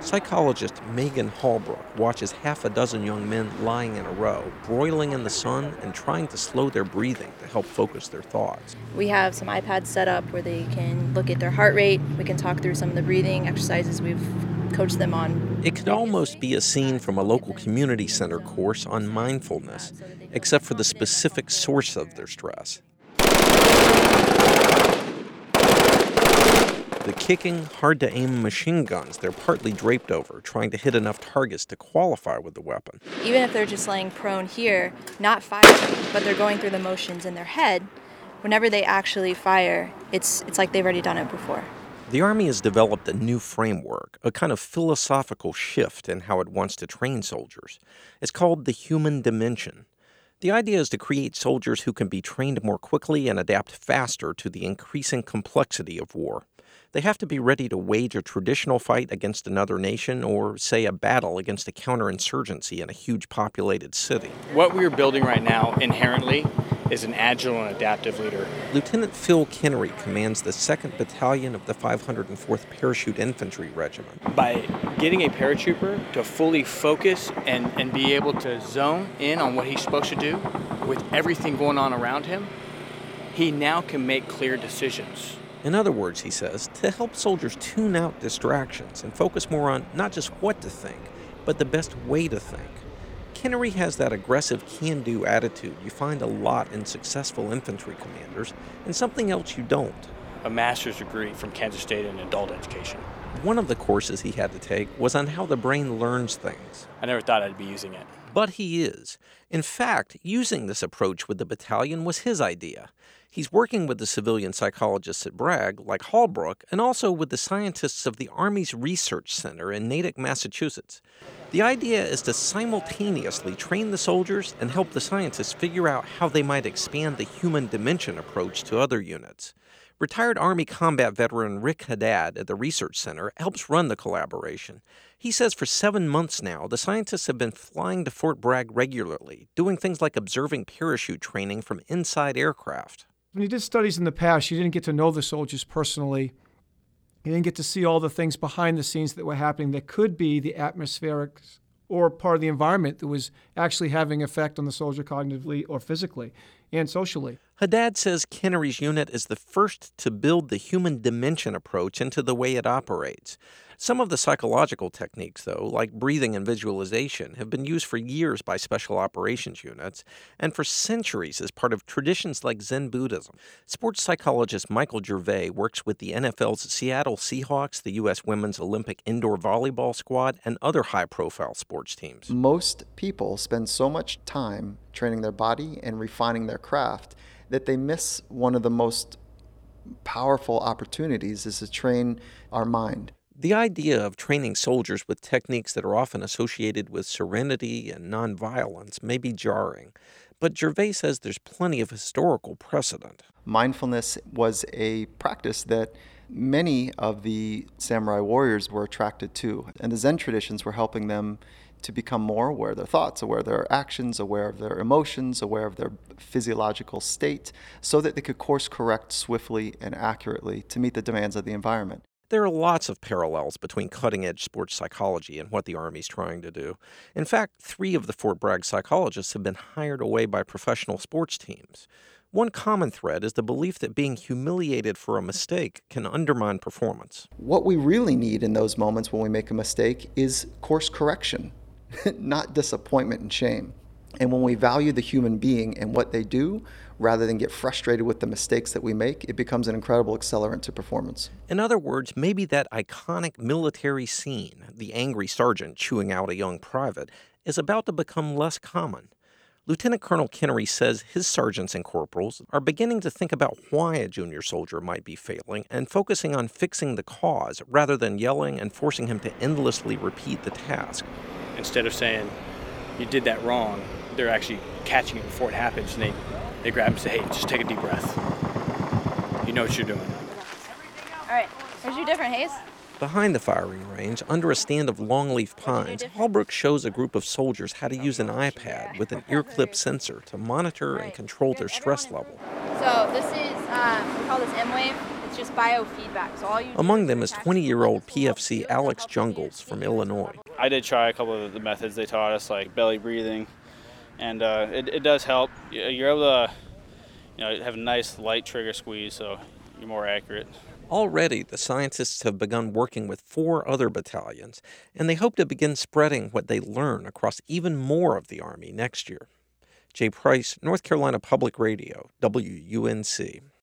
Psychologist Megan Hallbrook watches half a dozen young men lying in a row, broiling in the sun and trying to slow their breathing to help focus their thoughts. We have some iPads set up where they can look at their heart rate. We can talk through some of the breathing exercises we've coached them on. It could almost be a scene from a local community center course on mindfulness, except for the specific source of their stress. The kicking, hard-to-aim machine guns they're partly draped over, trying to hit enough targets to qualify with the weapon. Even if they're just laying prone here, not firing, but they're going through the motions in their head, whenever they actually fire, it's like they've already done it before. The Army has developed a new framework, a kind of philosophical shift in how it wants to train soldiers. It's called the human dimension. The idea is to create soldiers who can be trained more quickly and adapt faster to the increasing complexity of war. They have to be ready to wage a traditional fight against another nation or, say, a battle against a counterinsurgency in a huge populated city. What we're building right now inherently is an agile and adaptive leader. Lieutenant Phil Kennery commands the 2nd Battalion of the 504th Parachute Infantry Regiment. By getting a paratrooper to fully focus and be able to zone in on what he's supposed to do with everything going on around him, he now can make clear decisions. In other words, he says, to help soldiers tune out distractions and focus more on not just what to think, but the best way to think. Kennery has that aggressive can-do attitude you find a lot in successful infantry commanders, and something else you don't. A master's degree from Kansas State in adult education. One of the courses he had to take was on how the brain learns things. I never thought I'd be using it. But he is. In fact, using this approach with the battalion was his idea. He's working with the civilian psychologists at Bragg, like Hallbrook, and also with the scientists of the Army's Research Center in Natick, Massachusetts. The idea is to simultaneously train the soldiers and help the scientists figure out how they might expand the human dimension approach to other units. Retired Army combat veteran Rick Haddad at the Research Center helps run the collaboration. He says for 7 months now, the scientists have been flying to Fort Bragg regularly, doing things like observing parachute training from inside aircraft. When you did studies in the past, you didn't get to know the soldiers personally. You didn't get to see all the things behind the scenes that were happening that could be the atmospheric or part of the environment that was actually having effect on the soldier cognitively or physically and socially. Haddad says Kennery's unit is the first to build the human dimension approach into the way it operates. Some of the psychological techniques, though, like breathing and visualization, have been used for years by special operations units and for centuries as part of traditions like Zen Buddhism. Sports psychologist Michael Gervais works with the NFL's Seattle Seahawks, the U.S. Women's Olympic Indoor Volleyball Squad, and other high-profile sports teams. Most people spend so much time training their body and refining their craft that they miss one of the most powerful opportunities is to train our mind. The idea of training soldiers with techniques that are often associated with serenity and nonviolence may be jarring, but Gervais says there's plenty of historical precedent. Mindfulness was a practice that many of the samurai warriors were attracted to, and the Zen traditions were helping them to become more aware of their thoughts, aware of their actions, aware of their emotions, aware of their physiological state, so that they could course correct swiftly and accurately to meet the demands of the environment. There are lots of parallels between cutting-edge sports psychology and what the Army's trying to do. In fact, 3 of the Fort Bragg psychologists have been hired away by professional sports teams. One common thread is the belief that being humiliated for a mistake can undermine performance. What we really need in those moments when we make a mistake is course correction, not disappointment and shame. And when we value the human being and what they do, rather than get frustrated with the mistakes that we make, it becomes an incredible accelerant to performance. In other words, maybe that iconic military scene, the angry sergeant chewing out a young private, is about to become less common. Lieutenant Colonel Kennery says his sergeants and corporals are beginning to think about why a junior soldier might be failing and focusing on fixing the cause rather than yelling and forcing him to endlessly repeat the task. Instead of saying, you did that wrong, they're actually catching it before it happens, and they grab him and say, hey, just take a deep breath. You know what you're doing. All right, where's your different haze? Behind the firing range, under a stand of longleaf pines, Hallbrook shows a group of soldiers how to use an iPad with an ear clip sensor to monitor and control their stress level. So this is, we call this M-Wave. It's just biofeedback. So all you Among them is 20-year-old PFC Alex Jungles from Illinois. I did try a couple of the methods they taught us, like belly breathing, and it does help. You're able to have a nice light trigger squeeze, so you're more accurate. Already, the scientists have begun working with 4 other battalions, and they hope to begin spreading what they learn across even more of the Army next year. Jay Price, North Carolina Public Radio, WUNC.